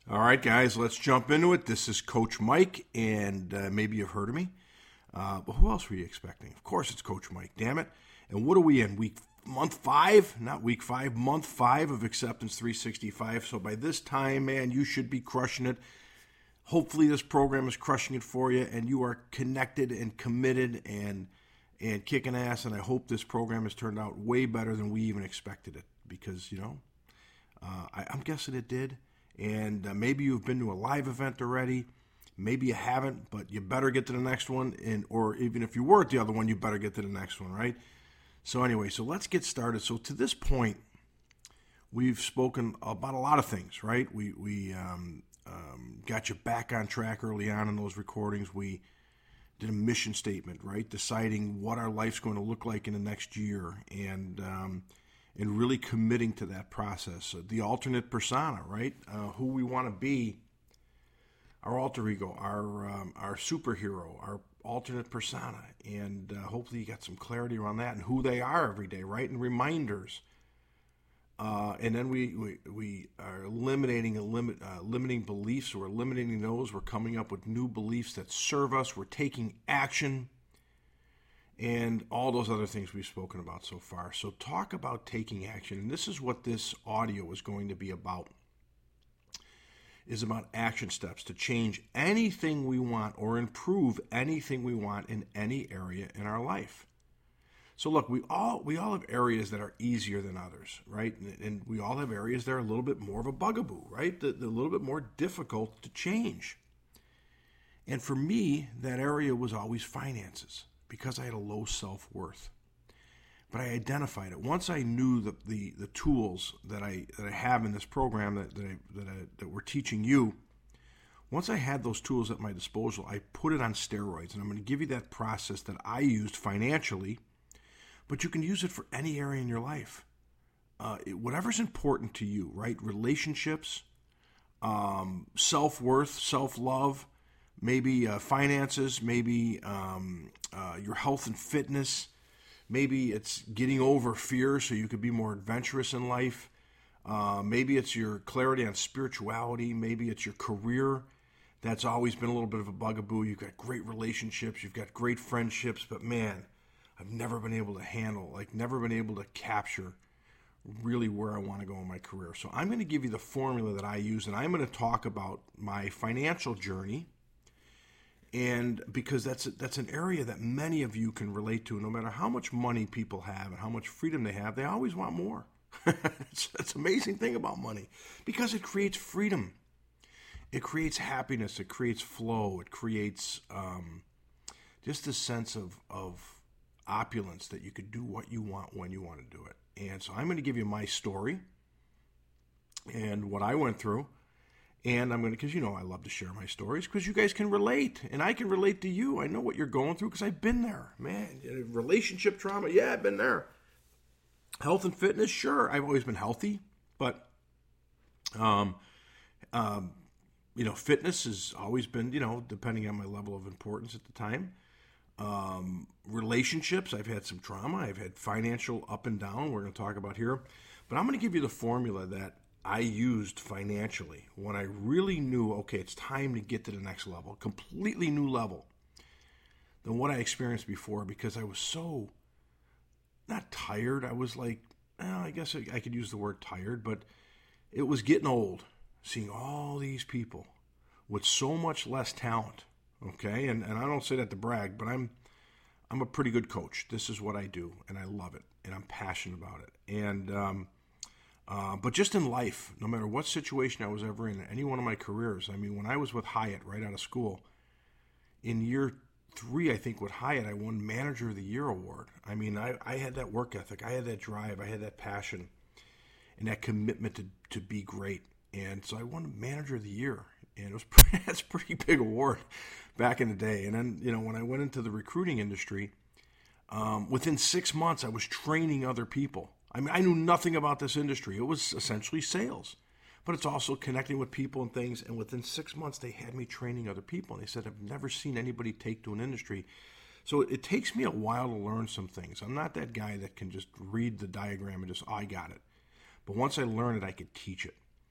All right, guys, let's jump into it. This is Coach Mike, and maybe you've heard of me. But who else were you expecting? Of course, it's Coach Mike, damn it. And what are we in? Month 5? Not week 5, month 5 of Acceptance 365. So by this time, man, you should be crushing it. Hopefully this program is crushing it for you, and you are connected and committed and kicking ass. And I hope this program has turned out way better than we even expected it, because, I'm guessing it did. And maybe you've been to a live event already. Maybe you haven't, but you better get to the next one. Or even if you were at the other one, you better get to the next one, right? So anyway, so let's get started. So to this point, we've spoken about a lot of things, right? We got you back on track early on in those recordings. We did a mission statement, right? Deciding what our life's going to look like in the next year, and really committing to that process. The alternate persona, right? Who we want to be, our alter ego, our superhero, our alternate persona. And hopefully you got some clarity around that and who they are every day, right? And reminders. And then we are limiting beliefs. We're eliminating those. We're coming up with new beliefs that serve us. We're taking action. And all those other things we've spoken about so far. So talk about taking action. And this is what this audio is going to be about. Is about action steps to change anything we want or improve anything we want in any area in our life. So look, we all have areas that are easier than others, right? And we all have areas that are a little bit more of a bugaboo, right? They're a little bit more difficult to change. And for me, that area was always finances, because I had a low self-worth. But I identified it. Once I knew the tools that I have in this program that we're teaching you, once I had those tools at my disposal, I put it on steroids. And I'm going to give you that process that I used financially, but you can use it for any area in your life. Whatever's important to you, right? Relationships, self-worth, self-love, maybe finances, maybe your health and fitness. Maybe it's getting over fear so you could be more adventurous in life. Maybe it's your clarity on spirituality. Maybe it's your career. That's always been a little bit of a bugaboo. You've got great relationships. You've got great friendships. But man, I've never been able to capture really where I want to go in my career. So I'm going to give you the formula that I use, and I'm going to talk about my financial journey. And because that's an area that many of you can relate to. No matter how much money people have and how much freedom they have, they always want more. That's an amazing thing about money, because it creates freedom. It creates happiness. It creates flow. It creates just a sense of opulence, that you could do what you want when you want to do it. And so I'm going to give you my story and what I went through. And I'm going to, because I love to share my stories, because you guys can relate, and I can relate to you. I know what you're going through because I've been there, man. Relationship trauma, yeah, I've been there. Health and fitness, sure, I've always been healthy, but fitness has always been, depending on my level of importance at the time. Relationships, I've had some trauma. I've had financial up and down. We're going to talk about here, but I'm going to give you the formula that I used financially when I really knew, okay, it's time to get to the next level, completely new level than what I experienced before, because I was so, not tired, I was like, I guess I could use the word tired, but it was getting old, seeing all these people with so much less talent, okay? And I don't say that to brag, but I'm a pretty good coach. This is what I do, and I love it, and I'm passionate about it. And but just in life, no matter what situation I was ever in, any one of my careers, when I was with Hyatt right out of school, in year 3, I think, with Hyatt, I won Manager of the Year award. I had that work ethic. I had that drive. I had that passion and that commitment to be great. And so I won Manager of the Year. And that's a pretty big award back in the day. And then, when I went into the recruiting industry, within 6 months, I was training other people. I knew nothing about this industry. It was essentially sales, but it's also connecting with people and things. And within 6 months, they had me training other people. And they said, I've never seen anybody take to an industry. So it takes me a while to learn some things. I'm not that guy that can just read the diagram and just, I got it. But once I learn it, I could teach it.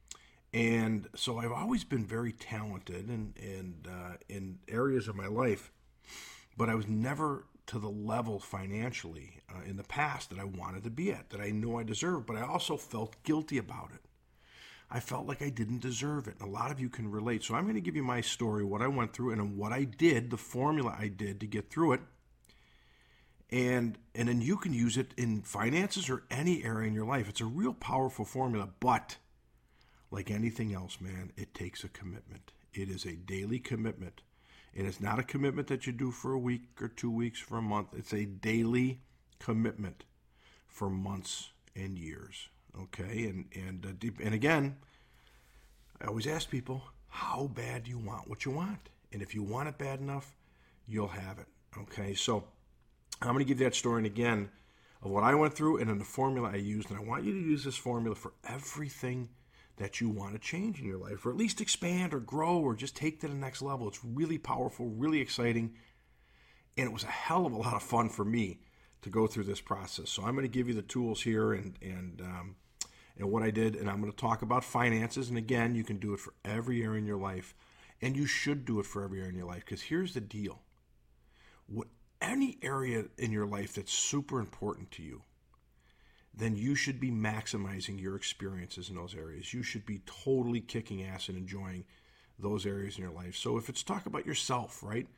And so I've always been very talented in areas of my life, but I was never to the level financially in the past that I wanted to be at, that I knew I deserved, but I also felt guilty about it. I felt like I didn't deserve it. And a lot of you can relate. So I'm going to give you my story, what I went through, and what I did, the formula I did to get through it. And then you can use it in finances or any area in your life. It's a real powerful formula, but like anything else, man, it takes a commitment. It is a daily commitment. And it's not a commitment that you do for a week or 2 weeks, for a month. It's a daily commitment for months and years. Okay? And again, I always ask people, how bad do you want what you want? And if you want it bad enough, you'll have it. Okay? So I'm going to give that story again of what I went through and then the formula I used. And I want you to use this formula for everything that you want to change in your life, or at least expand or grow or just take to the next level. It's really powerful, really exciting, and it was a hell of a lot of fun for me to go through this process. So I'm going to give you the tools here and what I did, and I'm going to talk about finances. And again, you can do it for every area in your life, and you should do it for every area in your life, because here's the deal. Any area in your life that's super important to you, then you should be maximizing your experiences in those areas. You should be totally kicking ass and enjoying those areas in your life. So if it's talk about yourself, right?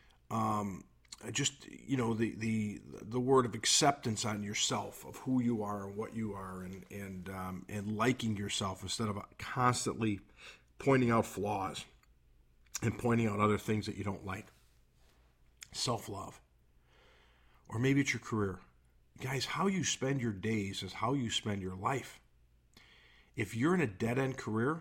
The word of acceptance on yourself, of who you are and what you are, and liking yourself instead of constantly pointing out flaws and pointing out other things that you don't like. Self-love. Or maybe it's your career. Guys, how you spend your days is how you spend your life. If you're in a dead-end career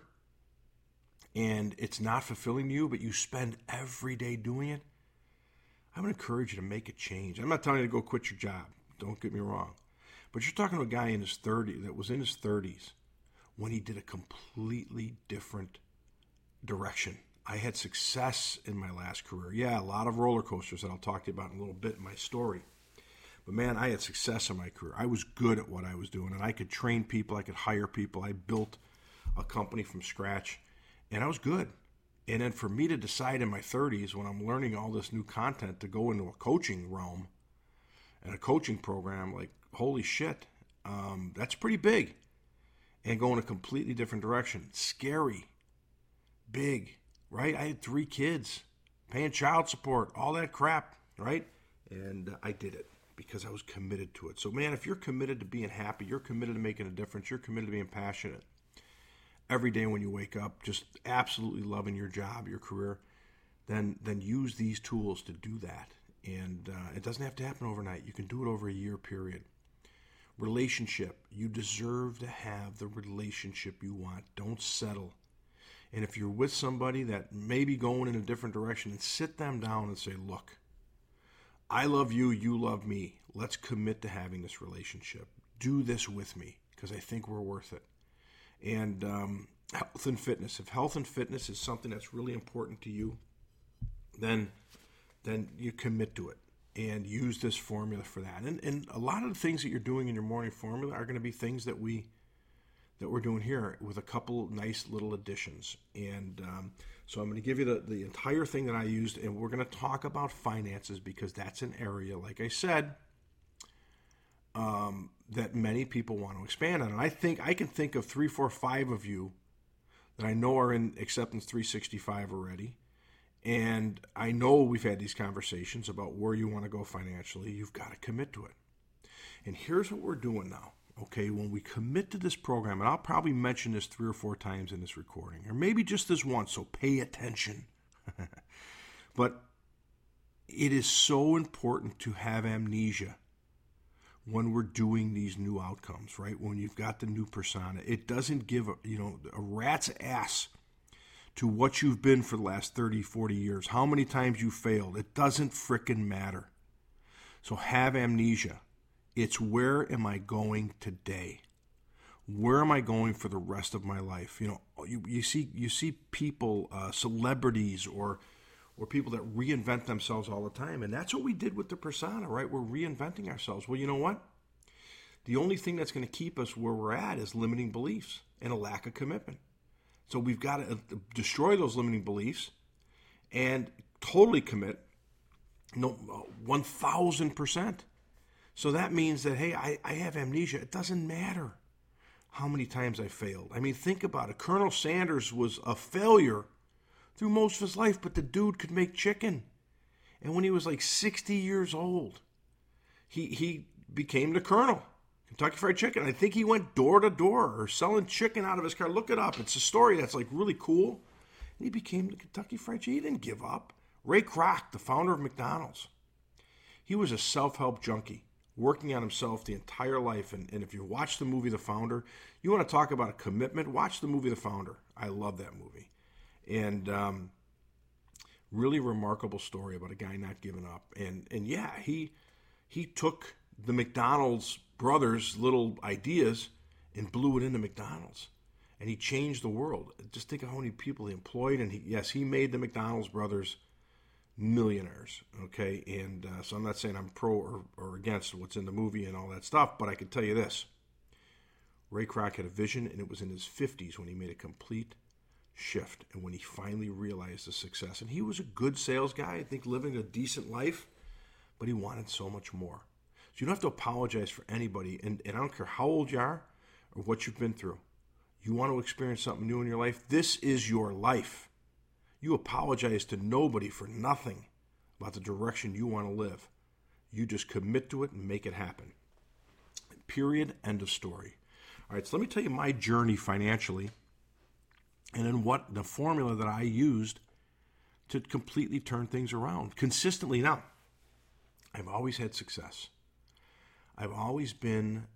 and it's not fulfilling you, but you spend every day doing it, I'm going to encourage you to make a change. I'm not telling you to go quit your job. Don't get me wrong. But you're talking to a guy in his 30s that was in his 30s when he did a completely different direction. I had success in my last career. Yeah, a lot of roller coasters that I'll talk to you about in a little bit in my story. But man, I had success in my career. I was good at what I was doing, and I could train people. I could hire people. I built a company from scratch, and I was good. And then for me to decide in my 30s, when I'm learning all this new content, to go into a coaching realm and a coaching program, like, holy shit, that's pretty big. And go in a completely different direction. Scary. Big. Right? I had 3 kids, paying child support, all that crap, right? And I did it because I was committed to it. So, man, if you're committed to being happy, you're committed to making a difference, you're committed to being passionate every day when you wake up, just absolutely loving your job, your career, then use these tools to do that. And it doesn't have to happen overnight. You can do it over a year period. Relationship. You deserve to have the relationship you want. Don't settle. And if you're with somebody that may be going in a different direction, and sit them down and say, look, I love you, you love me. Let's commit to having this relationship. Do this with me, because I think we're worth it. And health and fitness. If health and fitness is something that's really important to you, then you commit to it and use this formula for that. And a lot of the things that you're doing in your morning formula are going to be things that we're doing here with a couple nice little additions. And so I'm going to give you the entire thing that I used, and we're going to talk about finances, because that's an area, like I said, that many people want to expand on. And I can think of 3, 4, 5 of you that I know are in Acceptance 365 already. And I know we've had these conversations about where you want to go financially. You've got to commit to it. And here's what we're doing now. Okay, when we commit to this program, and I'll probably mention this 3 or 4 times in this recording, or maybe just this once, so pay attention. But it is so important to have amnesia when we're doing these new outcomes, right? When you've got the new persona. It doesn't give a rat's ass to what you've been for the last 30, 40 years, how many times you failed. It doesn't frickin' matter. So have amnesia. It's, where am I going today? Where am I going for the rest of my life? You see people, celebrities, or people that reinvent themselves all the time, and that's what we did with the persona, right? We're reinventing ourselves. Well, you know what? The only thing that's going to keep us where we're at is limiting beliefs and a lack of commitment. So we've got to destroy those limiting beliefs and totally commit 1,000%. So that means that, hey, I have amnesia. It doesn't matter how many times I failed. I mean, think about it. Colonel Sanders was a failure through most of his life, but the dude could make chicken. And when he was like 60 years old, he became the Colonel. Kentucky Fried Chicken. I think he went door to door or selling chicken out of his car. Look it up. It's a story that's like really cool. And he became the Kentucky Fried Chicken. He didn't give up. Ray Kroc, the founder of McDonald's, he was a self-help junkie, working on himself the entire life. And if you watch the movie The Founder, you want to talk about a commitment, watch the movie The Founder. I love that movie. And really remarkable story about a guy not giving up. And yeah, he took the McDonald's brothers' little ideas and blew it into McDonald's. And he changed the world. Just think of how many people he employed. And he made the McDonald's brothers millionaires, okay? And so I'm not saying I'm pro or against what's in the movie and all that stuff, but I can tell you this. Ray Kroc had a vision, and it was in his 50s when he made a complete shift and when he finally realized the success. And he was a good sales guy, I think, living a decent life, but he wanted so much more. So you don't have to apologize for anybody, and I don't care how old you are or what you've been through. You want to experience something new in your life, this is your life. You apologize to nobody for nothing about the direction you want to live. You just commit to it and make it happen. Period. End of story. All right, so let me tell you my journey financially and then what the formula that I used to completely turn things around consistently. Now, I've always had success. I've always been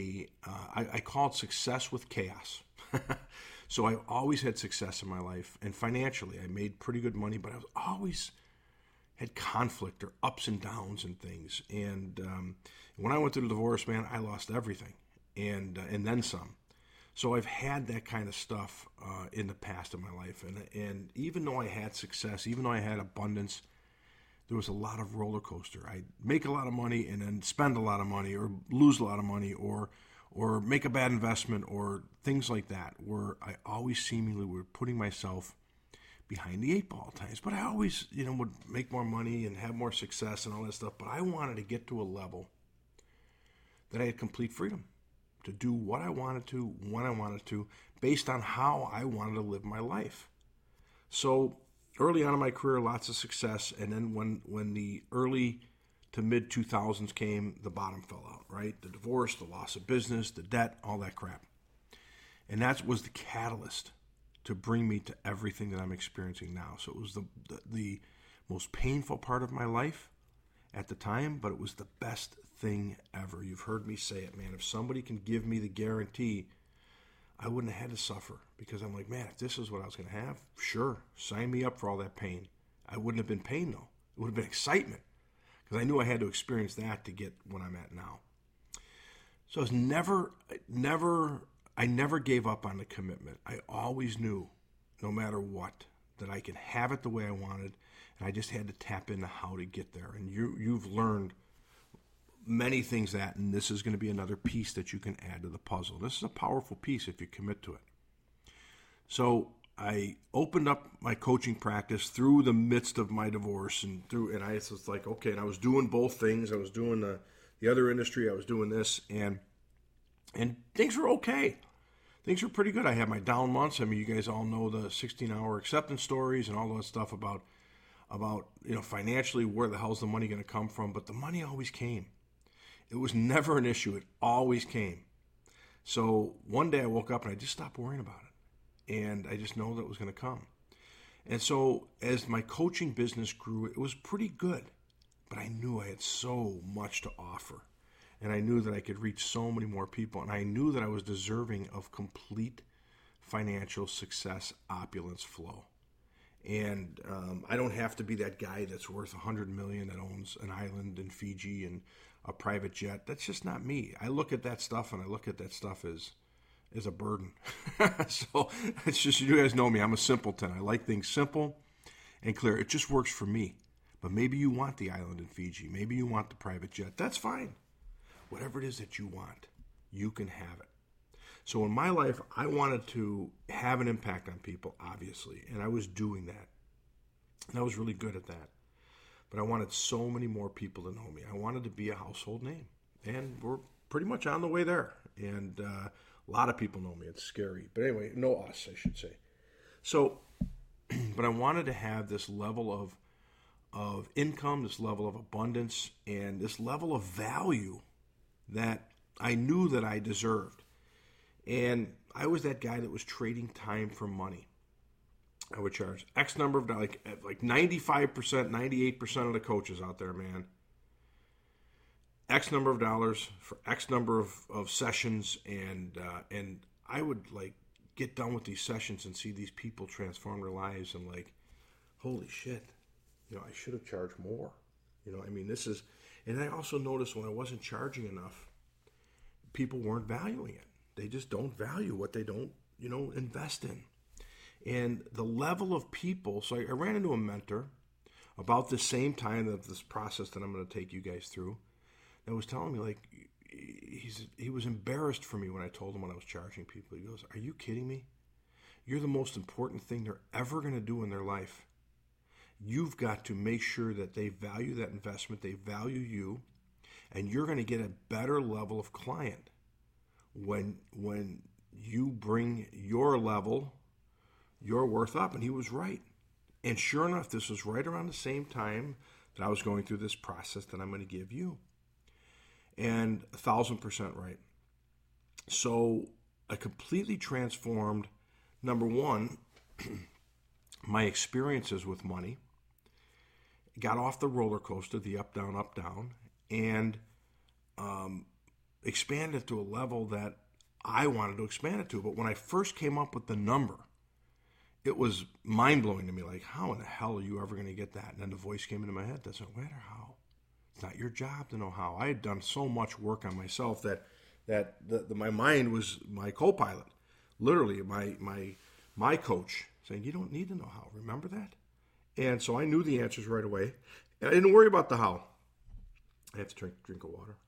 I call it success with chaos. So I've always had success in my life, and financially I made pretty good money, but I was always had conflict or ups and downs and things. And when I went through the divorce, man, I lost everything and then some. So I've had that kind of stuff in the past of my life. And even though I had success, even though I had abundance, there was a lot of roller coaster. I'd make a lot of money and then spend a lot of money or lose a lot of money or make a bad investment or things like that, where I always seemingly were putting myself behind the eight ball at times. But I always, would make more money and have more success and all that stuff. But I wanted to get to a level that I had complete freedom to do what I wanted to, when I wanted to, based on how I wanted to live my life. So early on in my career, lots of success. And then when the early to mid 2000s came, the bottom fell out, right? The divorce, the loss of business, the debt, all that crap. And that was the catalyst to bring me to everything that I'm experiencing now. So it was the most painful part of my life at the time, but it was the best thing ever. You've heard me say it, man. If somebody can give me the guarantee, I wouldn't have had to suffer, because I'm like, man, if this is what I was going to have, sure, sign me up for all that pain. I wouldn't have been pain, though. It would have been excitement, because I knew I had to experience that to get what I'm at now. So I never gave up on the commitment. I always knew, no matter what, that I could have it the way I wanted, and I just had to tap into how to get there. And you've learned many things and this is going to be another piece that you can add to the puzzle. This is a powerful piece if you commit to it. So I opened up my coaching practice through the midst of my divorce, and I was like, okay, and I was doing both things. I was doing the other industry, I was doing this, and things were okay. Things were pretty good. I had my down months. I mean, you guys all know the 16-hour acceptance stories and all that stuff about financially, where the hell's the money going to come from? But the money always came. It was never an issue. It always came. So one day I woke up and I just stopped worrying about it. And I just know that it was going to come. And so as my coaching business grew, it was pretty good. But I knew I had so much to offer. And I knew that I could reach so many more people. And I knew that I was deserving of complete financial success, opulence, flow. And I don't have to be that guy that's worth $100 million that owns an island in Fiji and a private jet. That's just not me. I look at that stuff, and I look at that stuff as a burden. So it's just, you guys know me. I'm a simpleton. I like things simple and clear. It just works for me. But maybe you want the island in Fiji. Maybe you want the private jet. That's fine. Whatever it is that you want, you can have it. So in my life, I wanted to have an impact on people, obviously, and I was doing that. And I was really good at that. But I wanted so many more people to know me. I wanted to be a household name. And we're pretty much on the way there. And a lot of people know me. It's scary. But anyway, know us, I should say. So, but I wanted to have this level of income, this level of abundance, and this level of value that I knew that I deserved. And I was that guy that was trading time for money. I would charge X number of dollars, like 95%, 98% of the coaches out there, man. X number of dollars for X number of sessions, and I would like get done with these sessions and see these people transform their lives, and like, holy shit, I should have charged more. And I also noticed when I wasn't charging enough, people weren't valuing it. They just don't value what they don't, invest in. And the level of people, so I ran into a mentor about the same time of this process that I'm going to take you guys through, that was telling me, like, he was embarrassed for me when I told him what I was charging people. He goes, "Are you kidding me? You're the most important thing they're ever going to do in their life. You've got to make sure that they value that investment, they value you, and you're going to get a better level of client when you bring your level, your worth up." And he was right. And sure enough, this was right around the same time that I was going through this process that I'm going to give you. And 1,000% right. So I completely transformed, number one, my experiences with money, got off the roller coaster, the up, down, and expanded to a level that I wanted to expand it to. But when I first came up with the number, it was mind-blowing to me. Like, how in the hell are you ever going to get that? And then the voice came into my head. Doesn't matter how. It's not your job to know how. I had done so much work on myself that my mind was my co-pilot. Literally, my coach saying, "You don't need to know how. Remember that?" And so I knew the answers right away. And I didn't worry about the how. I have to drink of water.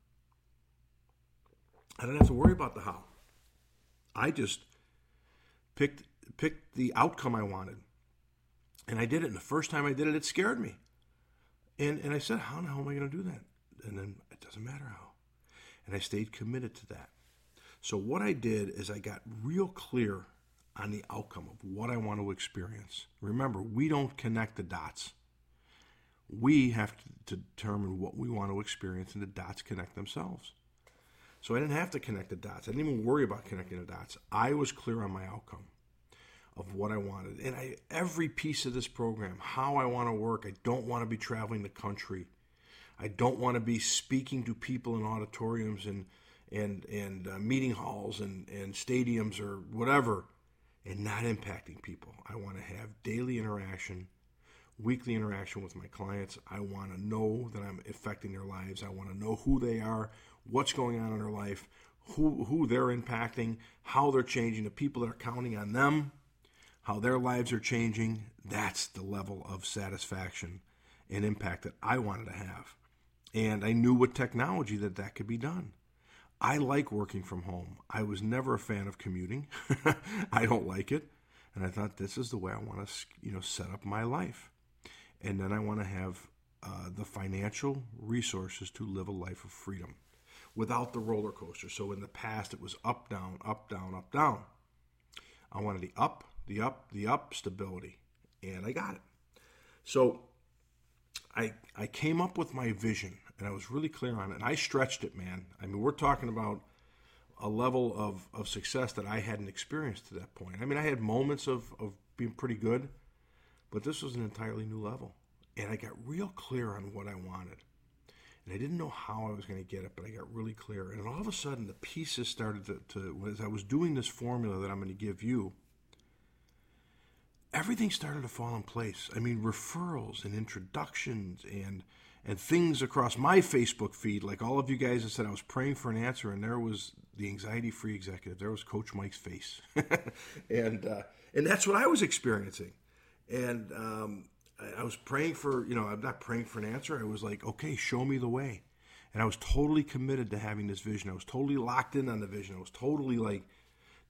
I didn't have to worry about the how. I just picked the outcome I wanted. And I did it. And the first time I did it, it scared me. And I said, how the hell am I going to do that? And then it doesn't matter how. And I stayed committed to that. So what I did is I got real clear on the outcome of what I want to experience. Remember, we don't connect the dots. We have to determine what we want to experience, and the dots connect themselves. So I didn't have to connect the dots. I didn't even worry about connecting the dots. I was clear on my outcome of what I wanted. And every piece of this program, how I want to work, I don't want to be traveling the country. I don't want to be speaking to people in auditoriums and meeting halls and stadiums or whatever and not impacting people. I want to have daily interaction, weekly interaction with my clients. I want to know that I'm affecting their lives. I want to know who they are, what's going on in their life, who they're impacting, how they're changing, the people that are counting on them, how their lives are changing. That's the level of satisfaction and impact that I wanted to have. And I knew with technology that could be done. I like working from home. I was never a fan of commuting. I don't like it. And I thought, this is the way I want to, set up my life. And then I want to have the financial resources to live a life of freedom without the roller coaster. So in the past, it was up, down, up, down, up, down. I wanted the up stability. And I got it. So I came up with my vision, and I was really clear on it. And I stretched it, man. I mean, we're talking about a level of success that I hadn't experienced to that point. I mean, I had moments of being pretty good, but this was an entirely new level. And I got real clear on what I wanted. And I didn't know how I was going to get it, but I got really clear. And all of a sudden, the pieces started to as I was doing this formula that I'm going to give you, everything started to fall in place. I mean, referrals and introductions and things across my Facebook feed, like all of you guys that said I was praying for an answer, and there was the anxiety-free executive. There was Coach Mike's face. and that's what I was experiencing. And I was praying for, I'm not praying for an answer. I was like, okay, show me the way. And I was totally committed to having this vision. I was totally locked in on the vision. I was totally like,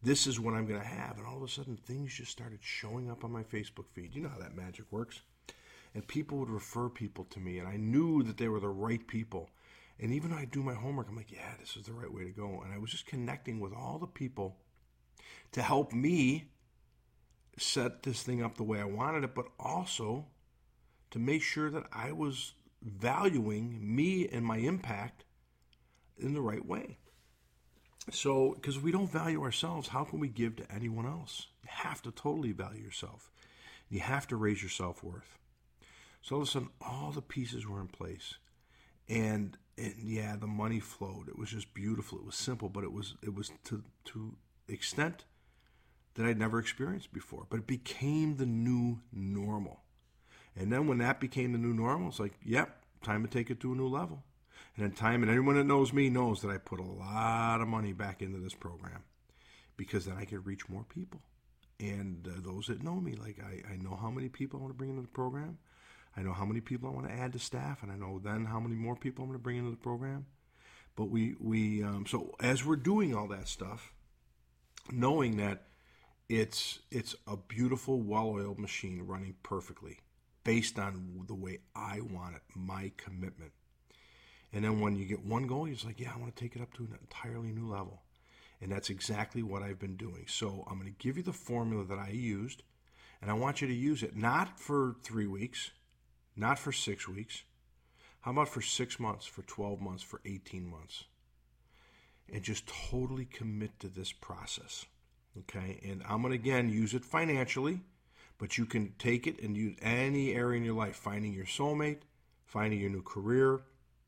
This is what I'm going to have. And all of a sudden, things just started showing up on my Facebook feed. You know how that magic works. And people would refer people to me, and I knew that they were the right people. And even though I do my homework, I'm like, yeah, this is the right way to go. And I was just connecting with all the people to help me set this thing up the way I wanted it, but also to make sure that I was valuing me and my impact in the right way. So, because we don't value ourselves, how can we give to anyone else? You have to totally value yourself. You have to raise your self-worth. So all of a sudden, all the pieces were in place. And yeah, the money flowed. It was just beautiful. It was simple, but it was to extent that I'd never experienced before. But it became the new normal. And then when that became the new normal, it's like, yep, time to take it to a new level. And in time, and anyone that knows me knows that I put a lot of money back into this program because then I could reach more people. And those that know me, like I know how many people I want to bring into the program. I know how many people I want to add to staff, and I know then how many more people I'm going to bring into the program. But so as we're doing all that stuff, knowing that it's a beautiful, well-oiled machine running perfectly based on the way I want it, my commitment. And then when you get one goal, you're just like, yeah, I want to take it up to an entirely new level. And that's exactly what I've been doing. So I'm going to give you the formula that I used, and I want you to use it not for 3 weeks, not for 6 weeks. How about for 6 months, for 12 months, for 18 months? And just totally commit to this process. Okay? And I'm going to, again, use it financially, but you can take it and use any area in your life, finding your soulmate, finding your new career,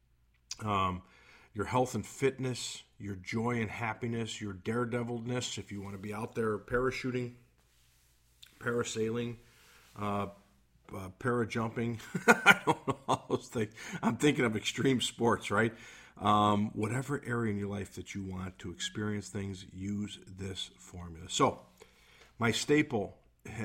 your health and fitness, your joy and happiness, your daredevilness, if you want to be out there parachuting, parasailing, parajumping, I don't know all those things. I'm thinking of extreme sports, right? Whatever area in your life that you want to experience things, use this formula. So my staple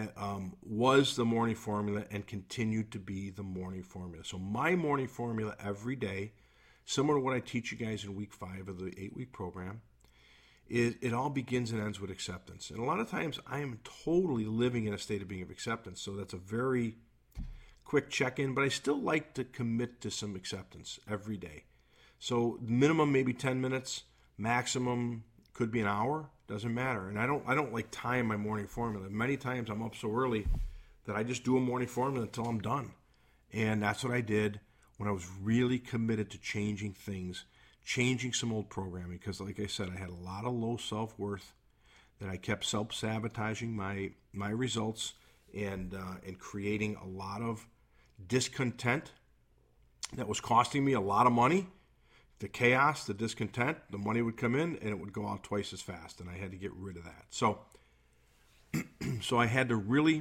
was the morning formula and continued to be the morning formula. So my morning formula every day, similar to what I teach you guys in week 5 of the 8-week program, it all begins and ends with acceptance. And a lot of times I am totally living in a state of being of acceptance. So that's a very quick check-in, but I still like to commit to some acceptance every day. So minimum maybe 10 minutes, maximum could be an hour, doesn't matter. And I don't like time my morning formula. Many times I'm up so early that I just do a morning formula until I'm done. And that's what I did when I was really committed to changing things, changing some old programming, because like I said, I had a lot of low self-worth that I kept self-sabotaging my results and creating a lot of discontent that was costing me a lot of money. The chaos, the discontent, the money would come in and it would go out twice as fast, and I had to get rid of that. So I had to really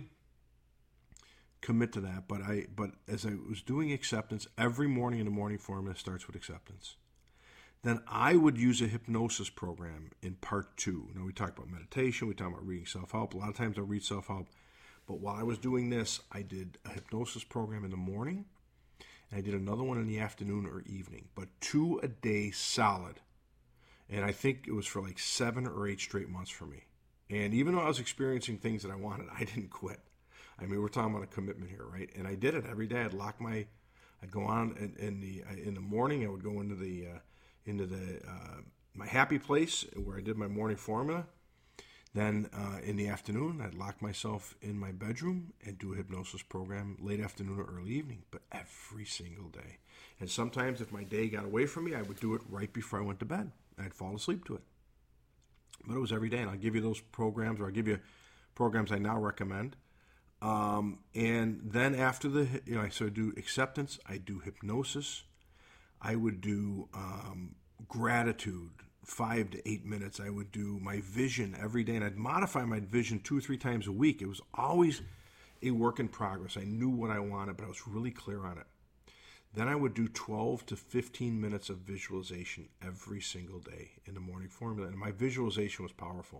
commit to that, but as I was doing acceptance, every morning in the morning formula starts with acceptance. Then I would use a hypnosis program in part 2. Now we talk about meditation, we talk about reading self-help. A lot of times I read self-help, but while I was doing this, I did a hypnosis program in the morning, and I did another one in the afternoon or evening, but 2 a day solid. And I think it was for like 7 or 8 straight months for me. And even though I was experiencing things that I wanted, I didn't quit. I mean, we're talking about a commitment here, right? And I did it every day. I'd go on in the morning. I would go into my happy place where I did my morning formula. Then in the afternoon, I'd lock myself in my bedroom and do a hypnosis program late afternoon or early evening, but every single day. And sometimes if my day got away from me, I would do it right before I went to bed. I'd fall asleep to it. But it was every day, and I'll give you those programs, or I'll give you programs I now recommend. And then after so I do acceptance, I do hypnosis, I would do gratitude, 5 to 8 minutes. I would do my vision every day, and I'd modify my vision 2 or 3 times a week. It was always a work in progress. I knew what I wanted, but I was really clear on it. Then I would do 12 to 15 minutes of visualization every single day in the morning formula, and my visualization was powerful.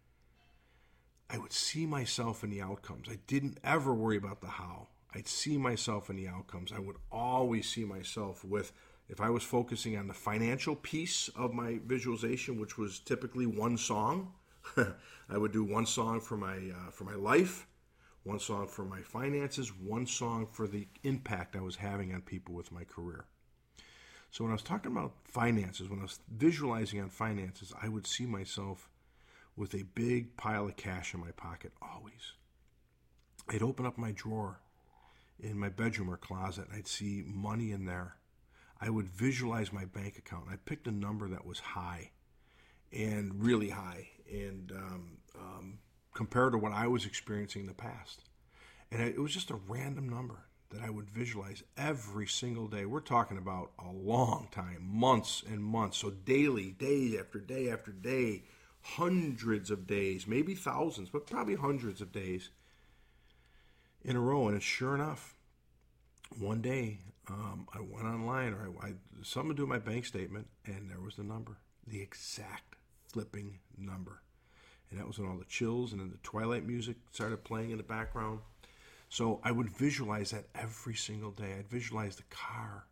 I would see myself in the outcomes. I didn't ever worry about the how. I'd see myself in the outcomes. I would always see myself with, if I was focusing on the financial piece of my visualization, which was typically one song, I would do one song for my life, one song for my finances, one song for the impact I was having on people with my career. So when I was talking about finances, when I was visualizing on finances, I would see myself with a big pile of cash in my pocket always. I'd open up my drawer in my bedroom or closet, and I'd see money in there. I would visualize my bank account. I picked a number that was high and really high, and compared to what I was experiencing in the past. And it was just a random number that I would visualize every single day. We're talking about a long time, months and months. So daily, day after day after day, hundreds of days, maybe thousands, but probably hundreds of days in a row. And sure enough, one day I went online, or I something to do with my bank statement, and there was the number, the exact flipping number. And that was when all the chills and then the Twilight music started playing in the background. So I would visualize that every single day. I'd visualize the car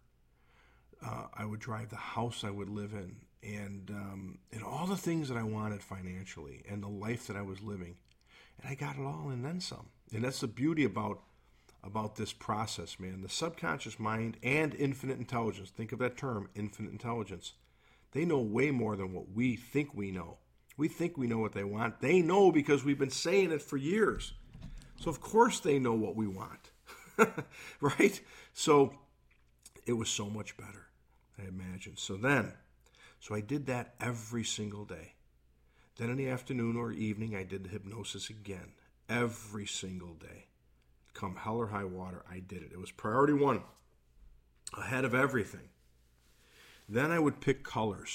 I would drive, the house I would live in, and all the things that I wanted financially, and the life that I was living. And I got it all and then some. And that's the beauty about this process, man. The subconscious mind and infinite intelligence, think of that term, infinite intelligence, they know way more than what we think we know. We think we know what they want. They know because we've been saying it for years. So of course they know what we want, right? So it was so much better, I imagine. So I did that every single day. Then in the afternoon or evening, I did the hypnosis again, every single day. Come hell or high water, I did it. It was priority one, ahead of everything. Then I would pick colors,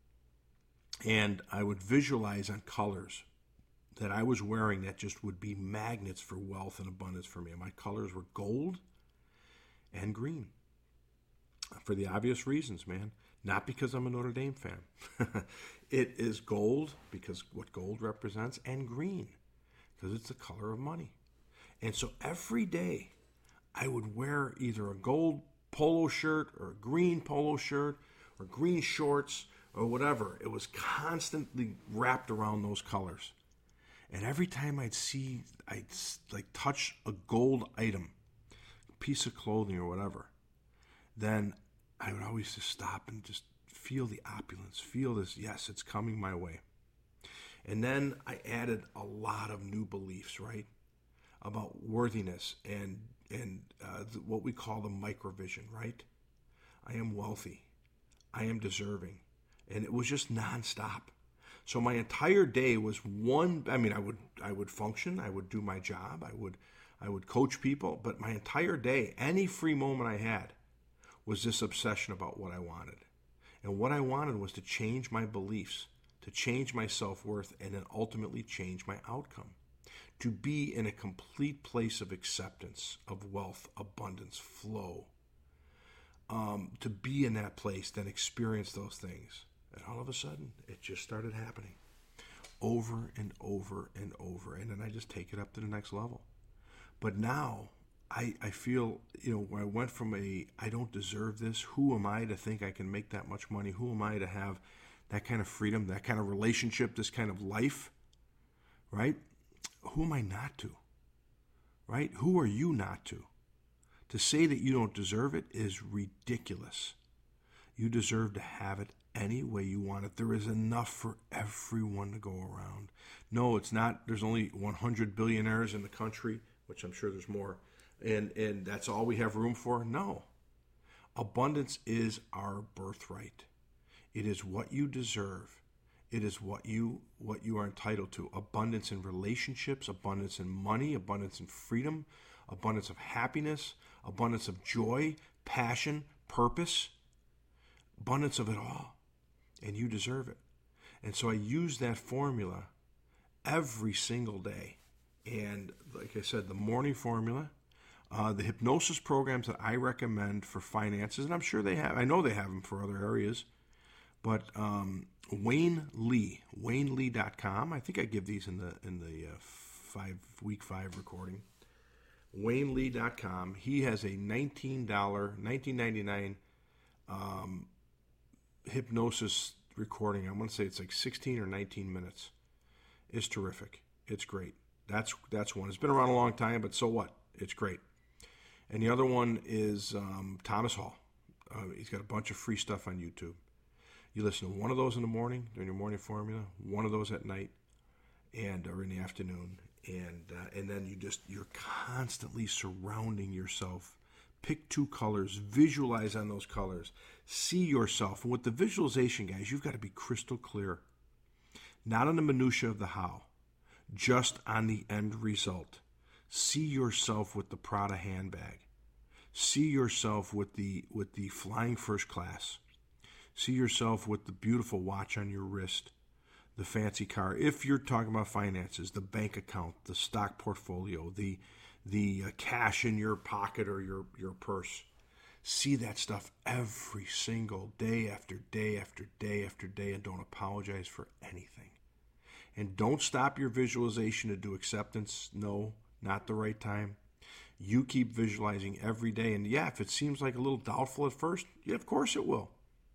and I would visualize on colors that I was wearing that just would be magnets for wealth and abundance for me. And my colors were gold and green. For the obvious reasons, man. Not because I'm a Notre Dame fan. It is gold because what gold represents, and green because it's the color of money. And so every day I would wear either a gold polo shirt or a green polo shirt or green shorts or whatever. It was constantly wrapped around those colors. And every time I'd like touch a gold item, a piece of clothing or whatever, then I would always just stop and just feel the opulence, feel this, yes, it's coming my way. And then I added a lot of new beliefs, right, about worthiness and what we call the microvision, right? I am wealthy. I am deserving. And it was just nonstop. So my entire day was I would function, I would do my job, I would coach people, but my entire day, any free moment I had, was this obsession about what I wanted. And what I wanted was to change my beliefs, to change my self-worth, and then ultimately change my outcome. To be in a complete place of acceptance, of wealth, abundance, flow. To be in that place, then experience those things. And all of a sudden, it just started happening over and over and over. And then I just take it up to the next level. But now I feel, where I went from I don't deserve this. Who am I to think I can make that much money? Who am I to have that kind of freedom, that kind of relationship, this kind of life, right? Who am I not to, right? Who are you not to? To say that you don't deserve it is ridiculous. You deserve to have it any way you want it. There is enough for everyone to go around. No, it's not. There's only 100 billionaires in the country, which I'm sure there's more, and that's all we have room for. No. Abundance is our birthright. It is what you deserve. It is what you are entitled to. Abundance in relationships, abundance in money, abundance in freedom, abundance of happiness, abundance of joy, passion, purpose, abundance of it all. And you deserve it. And so I use that formula every single day. And like I said, the morning formula, the hypnosis programs that I recommend for finances, and I'm sure they have, I know they have them for other areas, but Wayne Lee, WayneLee.com. I think I give these in the week 5 recording. WayneLee.com. He has a $19.99 hypnosis recording. I want to say it's like 16 or 19 minutes. is terrific. It's great. That's one. It's been around a long time, but so what? It's great. And the other one is Thomas Hall. He's got a bunch of free stuff on YouTube. You listen to one of those in the morning during your morning formula, one of those at night, or in the afternoon, and then you're constantly surrounding yourself. Pick 2 colors, visualize on those colors, see yourself. And with the visualization, guys, you've got to be crystal clear, not on the minutia of the how, just on the end result. See yourself with the Prada handbag. See yourself with the flying first class. See yourself with the beautiful watch on your wrist, the fancy car. If you're talking about finances, the bank account, the stock portfolio, the cash in your pocket or your purse. See that stuff every single day after day after day after day, and don't apologize for anything. And don't stop your visualization to do acceptance. No, not the right time. You keep visualizing every day. And yeah, if it seems like a little doubtful at first, yeah, of course it will.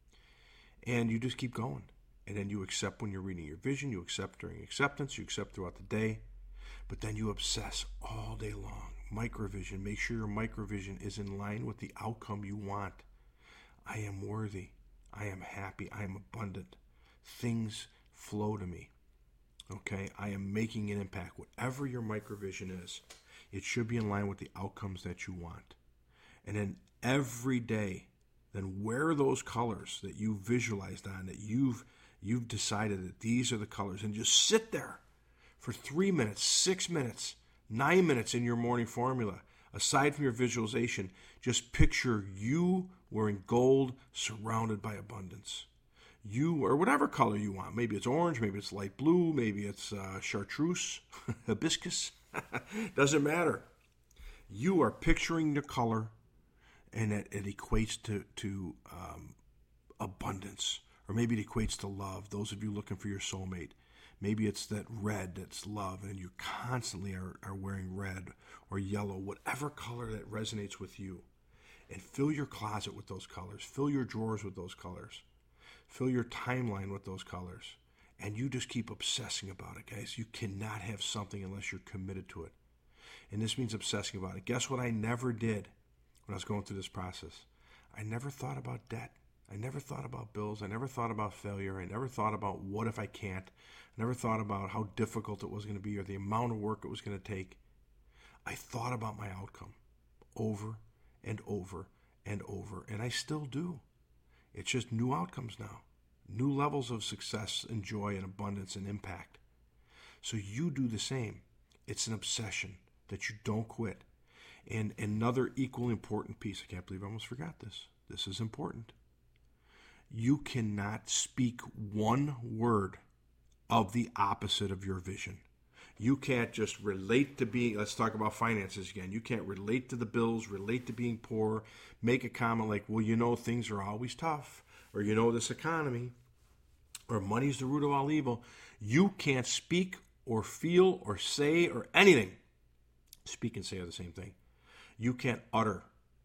And you just keep going. And then you accept when you're reading your vision. You accept during acceptance. You accept throughout the day. But then you obsess all day long. Microvision. Make sure your microvision is in line with the outcome you want. I am worthy. I am happy. I am abundant. Things flow to me. Okay? I am making an impact. Whatever your microvision is, it should be in line with the outcomes that you want. And then every day, then wear those colors that you visualized on, that you've decided that these are the colors, and just sit there for 3 minutes, 6 minutes, 9 minutes in your morning formula. Aside from your visualization, just picture you wearing gold surrounded by abundance. You, or whatever color you want. Maybe it's orange, maybe it's light blue, maybe it's chartreuse, hibiscus. Doesn't matter. You are picturing the color, and it equates to abundance. Or maybe it equates to love. Those of you looking for your soulmate. Maybe it's that red that's love, and you constantly are wearing red or yellow, whatever color that resonates with you. And fill your closet with those colors. Fill your drawers with those colors. Fill your timeline with those colors. And you just keep obsessing about it, guys. You cannot have something unless you're committed to it. And this means obsessing about it. Guess what I never did when I was going through this process? I never thought about debt. I never thought about bills. I never thought about failure. I never thought about what if I can't. I never thought about how difficult it was going to be or the amount of work it was going to take. I thought about my outcome over and over and over, and I still do. It's just new outcomes now, new levels of success and joy and abundance and impact. So you do the same. It's an obsession that you don't quit. And another equally important piece, I can't believe I almost forgot this. This is important. You cannot speak one word of the opposite of your vision. You can't just relate to being, let's talk about finances again. You can't relate to the bills, relate to being poor, make a comment like, well, you know, things are always tough, or you know, this economy, or money's the root of all evil. You can't speak or feel or say or anything. Speak and say are the same thing. You can't utter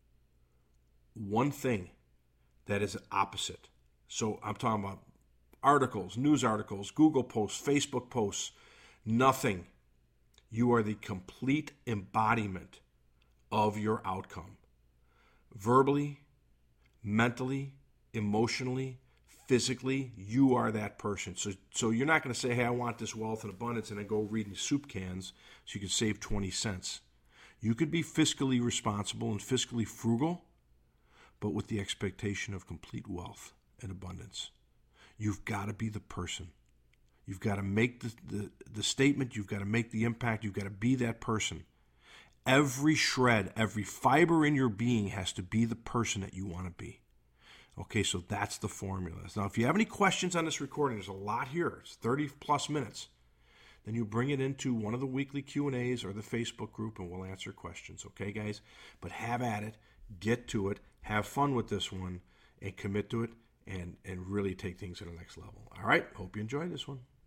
one thing that is opposite. So I'm talking about articles, news articles, Google posts, Facebook posts, nothing. You are the complete embodiment of your outcome. Verbally, mentally, emotionally, physically, you are that person. So you're not going to say, hey, I want this wealth and abundance, and then go reading soup cans so you can save 20 cents. You could be fiscally responsible and fiscally frugal, but with the expectation of complete wealth and abundance. You've got to be the person. You've got to make the statement. You've got to make the impact. You've got to be that person. Every shred, every fiber in your being has to be the person that you want to be. Okay, so that's the formula. Now, if you have any questions on this recording, there's a lot here. It's 30 plus minutes. Then you bring it into one of the weekly Q&As or the Facebook group, and we'll answer questions. Okay, guys? But have at it. Get to it. Have fun with this one, and commit to it, and really take things to the next level. All right? Hope you enjoyed this one.